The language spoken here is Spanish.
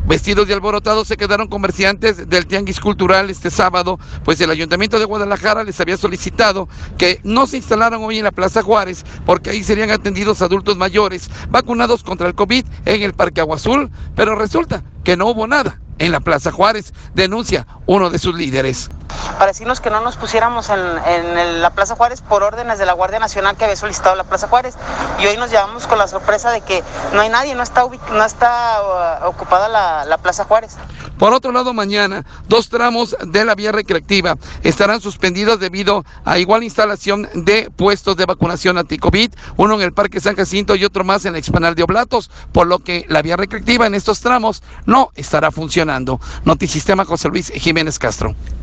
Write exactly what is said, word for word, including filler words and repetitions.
Vestidos de alborotado se quedaron comerciantes del Tianguis Cultural este sábado, pues el Ayuntamiento de Guadalajara les había solicitado que no se instalaran hoy en la Plaza Juárez, porque ahí serían atendidos adultos mayores vacunados contra el COVID en el Parque Agua Azul, pero resulta que no hubo nada en la Plaza Juárez, denuncia uno de sus líderes. Para decirnos que no nos pusiéramos en, en el, la Plaza Juárez por órdenes de la Guardia Nacional que había solicitado la Plaza Juárez, y hoy nos llevamos con la sorpresa de que no hay nadie, no está, ubic- no está uh, ocupada la, la Plaza Juárez. Por otro lado, mañana, dos tramos de la vía recreativa estarán suspendidos debido a igual instalación de puestos de vacunación anti-COVID, uno en el Parque San Jacinto y otro más en la explanada de Oblatos, por lo que la vía recreativa en estos tramos no estará funcionando. Notisistema, José Luis Jiménez Castro.